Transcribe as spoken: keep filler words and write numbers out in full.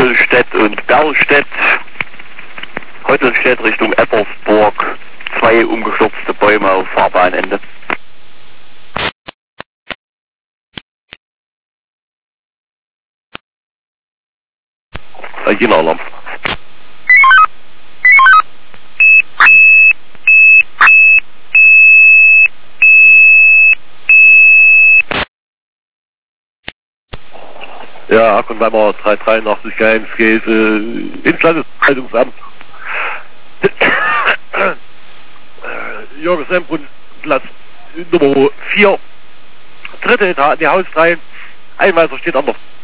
Heutelstedt und Berlstedt. Heutelstedt Richtung Eppersburg. Zwei umgestürzte Bäume auf Fahrbahnende. Alarm. Ja, Ackenweimer drei drei acht eins Käse ins Landesverwaltungsamt. Jürgen Sembrunn, Platz Nummer vier, dritte Etage, die Haus drei. Einweiser steht an der